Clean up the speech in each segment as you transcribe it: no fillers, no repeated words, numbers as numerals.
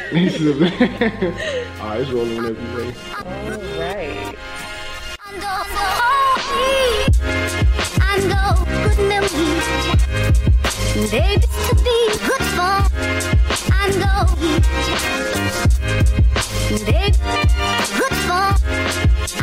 Alright, it's rolling whenever you ready. Alright. I know good memories. They used to be good fun. I know they good fun. I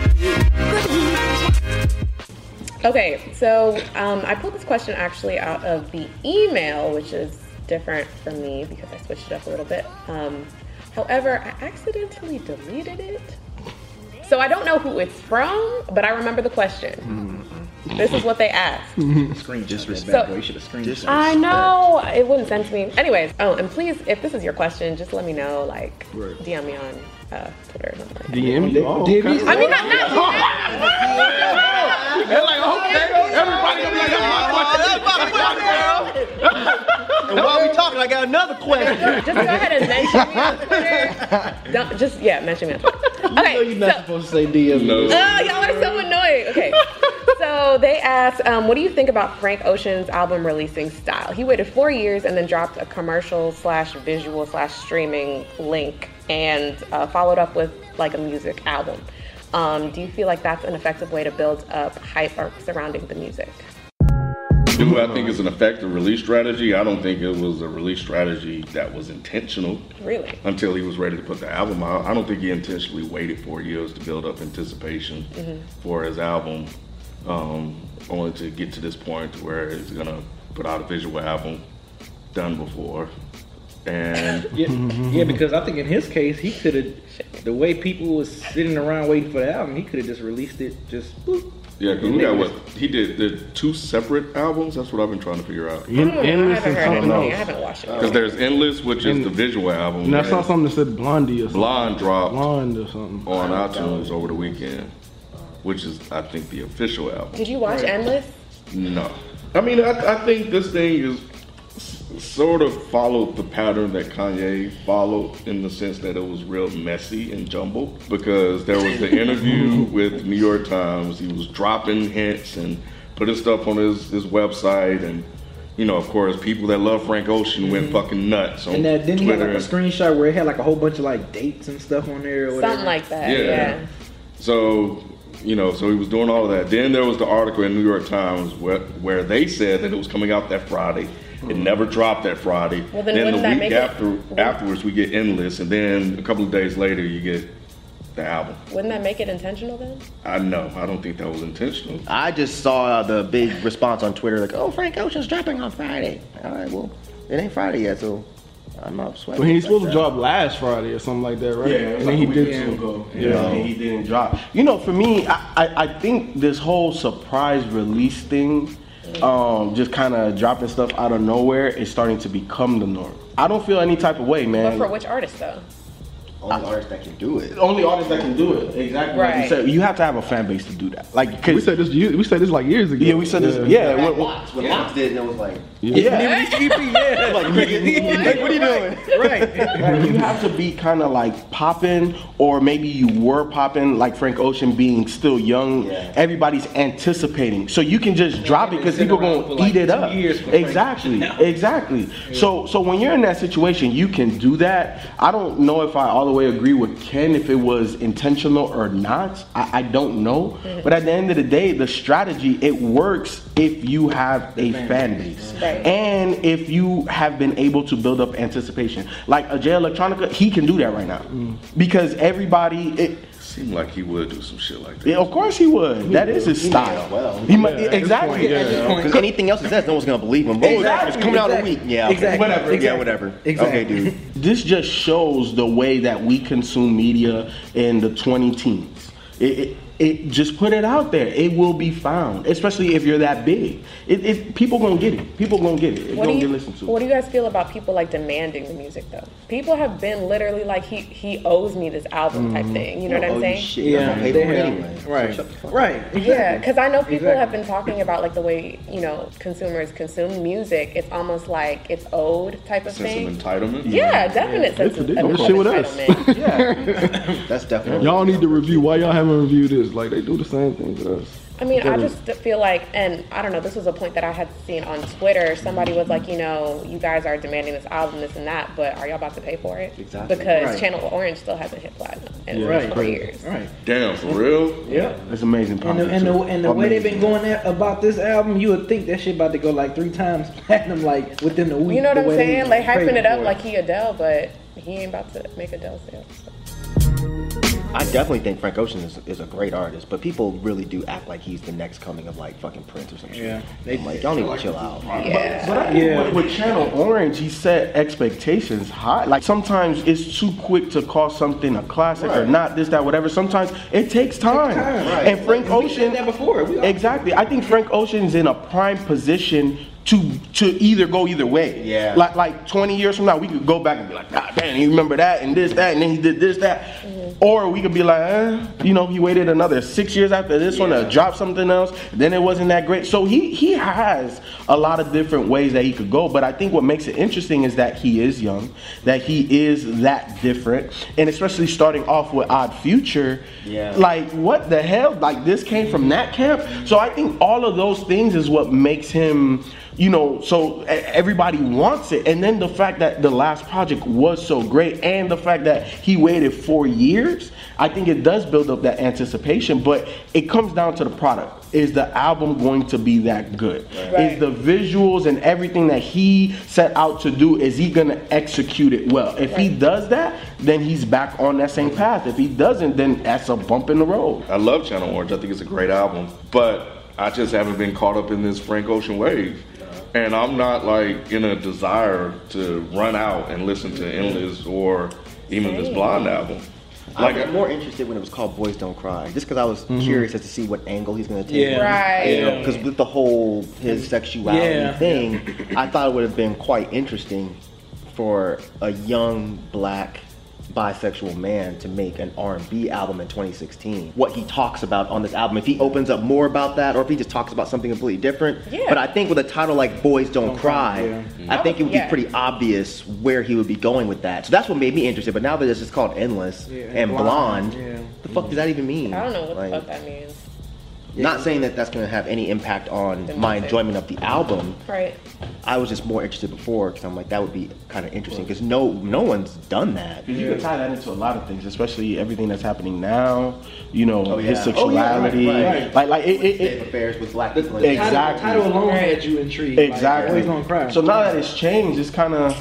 know good. Okay, so I pulled this question actually out of the email, which is different from me because I switched it up a little bit. However, I accidentally deleted it. So I don't know who it's from, but I remember the question. This is what they asked. Screen disrespect. You should have screenshot. I know, it wouldn't send to me. Anyways, and please, if this is your question, just let me know, like, DM me on Twitter or something. DM me? Oh, okay. I mean, not They're like, okay, everybody gonna be like, that's my question. And while we talking, I got another question. Just go ahead and mention me on Twitter. Mention me on Twitter. Okay, You're not supposed to say DM. Oh, y'all are so annoying. Okay. So they asked, what do you think about Frank Ocean's album releasing style? He waited 4 years and then dropped a commercial/visual/streaming link and followed up with like a music album. Do you feel like that's an effective way to build up hype surrounding the music? Do I think it's an effective release strategy? I don't think it was a release strategy that was intentional. Really? Until he was ready to put the album out. I don't think he intentionally waited 4 years to build up anticipation for his album, only to get to this point where he's gonna put out a visual album done before. And yeah, because I think in his case, he could have, the way people was sitting around waiting for the album, he could have just released it, just boop. Yeah, because we got what he did 2 separate albums. That's what I've been trying to figure out. Endless and something else. I haven't watched it. Because there's Endless, which is the visual album. And I saw something that said Blondie or something. Blonde dropped Blonde or something on iTunes over the weekend, which is, I think, the official album. Did you watch Endless? No. I mean, I think this thing is sort of followed the pattern that Kanye followed in the sense that it was real messy and jumbled, because there was the interview with New York Times. He was dropping hints and putting stuff on his website, and you know, of course, people that love Frank Ocean went fucking nuts on Twitter. And then he had like a screenshot where it had like a whole bunch of like dates and stuff on there or whatever. Something like that, yeah. So, you know, so he was doing all of that. Then there was the article in New York Times where they said that it was coming out that Friday. It never dropped that Friday. Well, then the week afterwards, we get Endless, and then a couple of days later, you get the album. Wouldn't that make it intentional then? I don't think that was intentional. I just saw the big response on Twitter, like, "Oh, Frank Ocean's dropping on Friday." All right, well, it ain't Friday yet, so I'm not sweating. But he's supposed to drop last Friday or something like that, right? Yeah, and then he did ago. Yeah, and he didn't drop. You know, for me, I think this whole surprise release thing, just kind of dropping stuff out of nowhere, is starting to become the norm. I don't feel any type of way, man. But for which artist though? Only artists that can do it. Only artists that can do it. Exactly. Right. Like you said, you have to have a fan base to do that. Like, We said this like years ago. Yeah, we said this. Yeah. When Locks did, and it was like, Yeah. like, nigga, what are you doing? Right. You have to be kind of like popping, or maybe you were popping, like Frank Ocean being still young. Yeah. Everybody's anticipating, so you can just drop it because people gonna eat it up. Exactly. So when you're in that situation, you can do that. I don't know if I all the way agree with Ken if it was intentional or not. I don't know. But at the end of the day, the strategy, it works if you have a fan base. Right. And if you have been able to build up anticipation. Like a Jay Electronica, he can do that right now. Because everybody... Seemed like he would do some shit like that. Yeah, of course he would. That is his style. Well, he might, exactly. Because anything else he says, no one's gonna believe him. Exactly. It's coming out a week. Yeah. Exactly. Whatever. Exactly. Yeah, whatever. Exactly. Okay, dude. This just shows the way that we consume media in the 20 teens. It just put it out there. It will be found, especially if you're that big. People gonna get it. People gonna get it. It's gonna get listened to. What do you guys feel about people like demanding the music though? People have been literally like, he owes me this album type thing. You know what I'm saying? Shit, Yeah, I'm gonna pay for it anyway. Right. So shut the fuck up. Right. Yeah, because I know people Exactly. have been talking about like the way, you know, consumers consume music. It's almost like it's owed type of Sense thing. of entitlement. Yeah, definite sense of They do of shit with us. entitlement. That's definitely. Y'all need to review. Why y'all haven't reviewed this? Like they do the same thing with us. I mean, I just feel like, and I don't know, this was a point that I had seen on Twitter. Somebody was like, you know, you guys are demanding this album, this and that, but are y'all about to pay for it? Exactly. Because Channel Orange still hasn't hit platinum in 4 years. Right. Damn, for real? Yeah. It's amazing. And the way they've been going about this album, you would think that shit about to go like 3 times platinum, like within a week. You know what I'm saying? Like hyping it up like he Adele, but he ain't about to make Adele sales. So. I definitely think Frank Ocean is a great artist, but people really do act like he's the next coming of like fucking Prince or something. Yeah, I'm like, y'all need to chill out. Yeah. But I think with Channel Orange, he set expectations high. Like sometimes it's too quick to call something a classic or not this, that, whatever. Sometimes it takes time. Right. And Frank Ocean, that before. Exactly. I think Frank Ocean's in a prime position to either go either way. Yeah. Like 20 years from now, we could go back and be like, God damn, you remember that and this, that, and then he did this, that. Mm-hmm. Or we could be like, you know, he waited another 6 years after this one to drop something else. Then it wasn't that great. So he has a lot of different ways that he could go. But I think what makes it interesting is that he is young, that he is that different. And especially starting off with Odd Future, like what the hell? Like this came from that camp. So I think all of those things is what makes him, you know, so everybody wants it. And then the fact that the last project was so great and the fact that he waited 4 years, I think it does build up that anticipation. But it comes down to the product. Is the album going to be that good? Right. Is the visuals and everything that he set out to do, is he going to execute it well? If he does that, then he's back on that same path. If he doesn't, then that's a bump in the road. I love Channel Orange. I think it's a great album. But I just haven't been caught up in this Frank Ocean wave. And I'm not like in a desire to run out and listen to Endless or even this Blonde album. Like, I was more interested when it was called Boys Don't Cry, just because I was curious as to see what angle he's going to take. Yeah. Right. You know, because with the whole his sexuality thing, I thought it would have been quite interesting for a young black bisexual man to make an R&B album in 2016. What he talks about on this album, if he opens up more about that, or if he just talks about something completely different. Yeah. But I think with a title like Boys Don't Cry, I think it would be pretty obvious where he would be going with that. So that's what made me interested. But now that it's just called Endless and Blonde, the fuck does that even mean? I don't know what the fuck that means. Not saying that that's going to have any impact on my enjoyment of the album. Right. I was just more interested before because I'm like, that would be kind of interesting because no one's done that. You can tie that into a lot of things, especially everything that's happening now. You know, his sexuality, like it affairs with black people. Exactly. The title alone had you intrigued. Exactly. Like, so now that it's changed, it's kind of.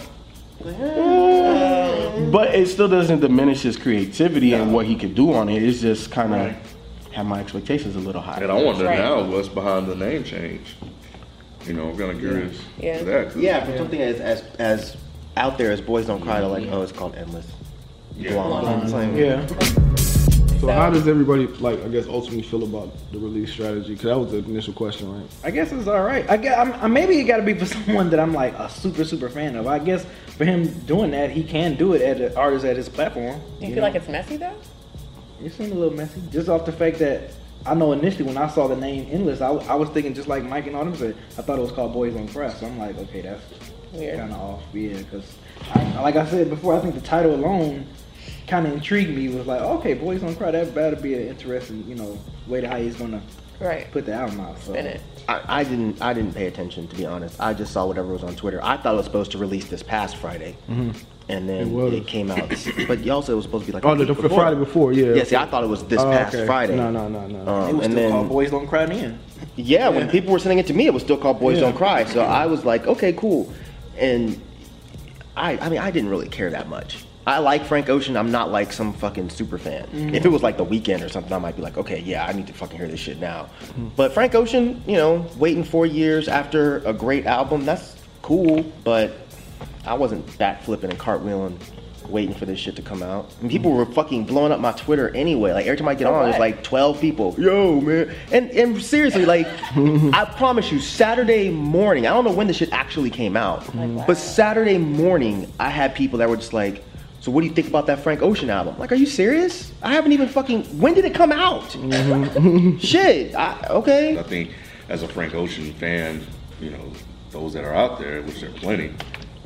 But it still doesn't diminish his creativity and what he could do on it. It's just kind of. Have my expectations a little high. And I wonder now what's behind the name change. You know, I'm kind of curious for that. Yeah, something as out there as Boys Don't Cry, they're like, oh, it's called Endless. Blonde. So how does everybody, like, I guess, ultimately feel about the release strategy? Because that was the initial question, right? I guess it's all right. Maybe it got to be for someone that I'm like a super fan of. I guess for him doing that, he can do it as an artist at his platform. Do you feel like it's messy though? It seemed a little messy, just off the fact that I know initially when I saw the name Endless, I was thinking just like Mike and all them said, I thought it was called Boys Don't Cry. So I'm like, okay, that's kind of off, because like I said before, I think the title alone kind of intrigued me. It was like, okay, Boys Don't Cry, that better be an interesting, way to how he's gonna put the album out. So. Spin it. I didn't pay attention, to be honest. I just saw whatever was on Twitter. I thought it was supposed to release this past Friday. And then it came out. But you also, it was supposed to be like the Friday before, Yeah, see, I thought it was this past Friday. No. It was still called Boys Don't Cry then. Yeah, when people were sending it to me, it was still called Boys Don't Cry. So I was like, okay, cool. And I mean, I didn't really care that much. I like Frank Ocean. I'm not like some fucking super fan. If it was like The Weeknd or something, I might be like, okay, yeah, I need to fucking hear this shit now. But Frank Ocean, waiting 4 years after a great album, that's cool. But I wasn't backflipping and cartwheeling waiting for this shit to come out. And people were fucking blowing up my Twitter anyway. Like every time I get on, there's like 12 people. Yo, man. And seriously, like, I promise you, Saturday morning, I don't know when this shit actually came out, but Saturday morning, I had people that were just like, so what do you think about that Frank Ocean album? Like, are you serious? I haven't even when did it come out? Shit, okay. I think as a Frank Ocean fan, those that are out there, which there are plenty,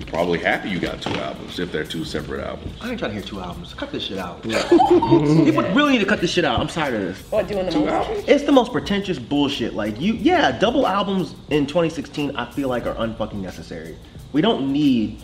You're probably happy you got 2 albums if they're 2 separate albums. I ain't trying to hear 2 albums. Cut this shit out. People really need to cut this shit out. I'm tired of this. What, doing the 2 most? albums? It's the most pretentious bullshit. Like double albums in 2016 I feel like are unfucking necessary. We don't need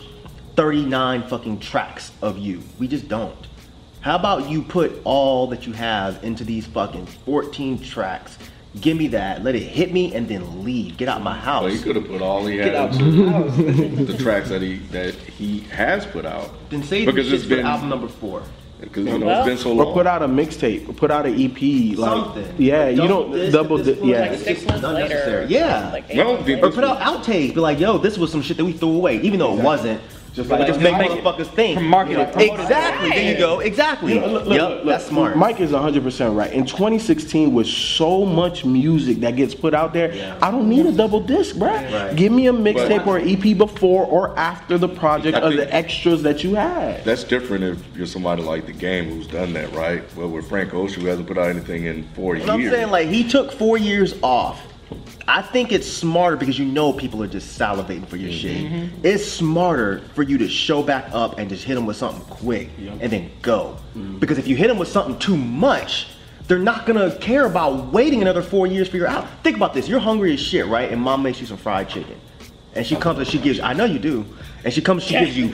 39 fucking tracks of you. We just don't. How about you put all that you have into these fucking 14 tracks? Give me that, let it hit me, and then leave. Get out my house. Well, he could have put all he had out into my house. the tracks that he has put out. Then save because this it's shit for been album number 4. Because it's been so long. Or put out a mixtape, or put out an EP, like Something. yeah, you don't double yeah. Like 6 months later. Yeah. Like No, Or put out outtakes, be like, yo, this was some shit that we threw away, even though it wasn't. just But like just make motherfuckers think. Market it. promote it. Exactly, there you go, exactly. Yup, that's smart. Mike is 100% right. In 2016, with so much music that gets put out there, I don't need a double disc, bruh. Right. Give me a mixtape or an EP before or after the project I of think the extras that you had. That's different if you're somebody like The Game who's done that, right? Well, with Frank Ocean, who hasn't put out anything in 4 years. And I'm saying, like, he took 4 years off. I think it's smarter because you know people are just salivating for your shit. It's smarter for you to show back up and just hit them with something quick and then go. Because if you hit them with something too much, they're not gonna care about waiting another 4 years for your album. Think about this, you're hungry as shit, right? And mom makes you some fried chicken. And she comes and she gives you, I know you do. And she comes, she gives you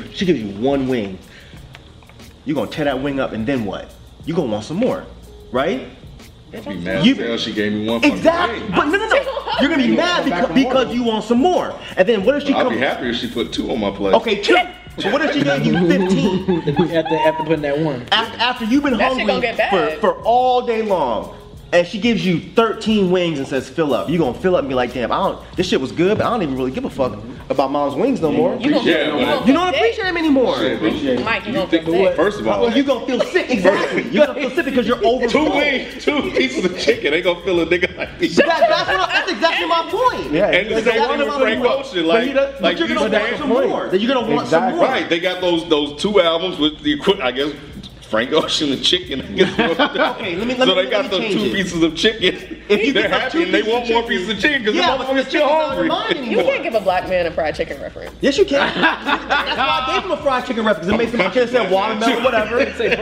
1 wing. You're gonna tear that wing up and then what? You're gonna want some more, right? I'd be mad You- as hell she gave me one fucking Exactly, thing. but no. You're gonna be mad because you want some more. And then what if she I'd comes? be happy if she put 2 on my plate. Okay, 2. So what if she gave you 15 After putting that one. after you've been That shit gonna hungry get bad. for all day long, and she gives you 13 wings and says fill up? You gonna fill up and be like, damn, this shit was good, but I don't even really give a fuck about mom's wings no more. You don't appreciate them anymore. Mike, you You gonna think, feel sick. first of all, You're gonna feel sick. Exactly. You're gonna feel sick because you're over. 2 wings, 2 pieces of chicken, ain't gonna feel a nigga like me. That's exactly my point. Yeah, And the same thing with Frank Ocean, But you're like gonna you want saying, some more. That you're gonna want some Exactly. more. right? They got those 2 albums with the I guess Frank Ocean and chicken. I guess. Okay, let me So they got let me those change 2 it. pieces of chicken. If you They're get those happy 2 and they pieces want of more chicken- pieces of chicken because Yeah, the but motherfucker's the still chicken's not hungry. mine You anymore. can't give a black man a fried chicken reference. Yes, you can. That's why I gave him a fried chicken reference. It makes him, I could have said watermelon, whatever. If He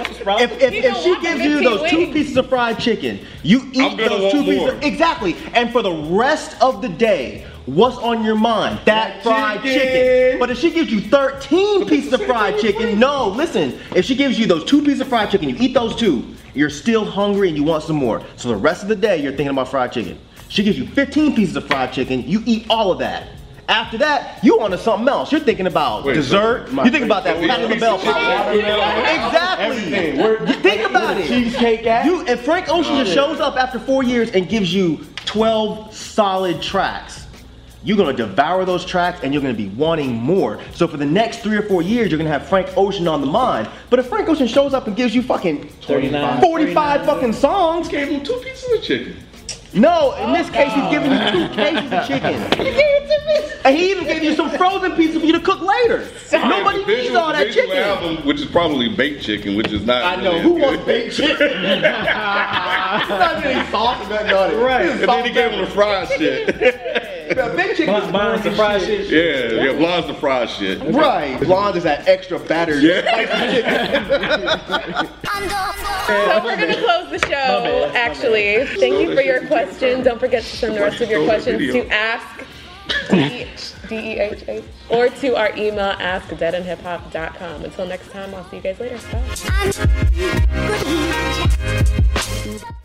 if don't she want gives the you 15 those 2 wings. pieces of fried chicken, you eat I'm gonna those 2 want pieces. more. Exactly. And for the rest of the day, what's on your mind? That fried chicken. But if she gives you 13 pieces of fried chicken, no, listen. If she gives you those 2 pieces of fried chicken, you eat those 2, you're still hungry and you want some more. So the rest of the day, you're thinking about fried chicken. She gives you 15 pieces of fried chicken, you eat all of that. After that, you on to something else. You're thinking about dessert. so- You're thinking about that so Pat LaBelle piece of pie. chicken. Exactly. Everything. You think about it. Cheesecake at? And Frank Ocean just shows up after 4 years and gives you 12 solid tracks. You're gonna devour those tracks and you're gonna be wanting more. So for the next 3 or 4 years, you're gonna have Frank Ocean on the mind. But if Frank Ocean shows up and gives you fucking 45 fucking songs, Gave him 2 pieces of chicken. no, in this case, he's giving you 2 cases of chicken. And he even gave you some frozen pizza for you to cook later. Nobody The needs all that visual chicken. album, which is probably baked chicken, which is not. I know, really who as wants good. baked chicken? It's not any sauce or nothing on it. Right. And then he gave him the fried shit. Baked chicken is Mine's the fried shit. Yeah, Blonde's the fried shit. Right. Blonde is that extra battered spicy chicken. So we're gonna close the show, actually. Thank you for your questions. Don't forget to send the rest of your questions to ask DEHA or to our email askdeadandhiphop.com. Until next time, I'll see you guys later. Bye. I'm good.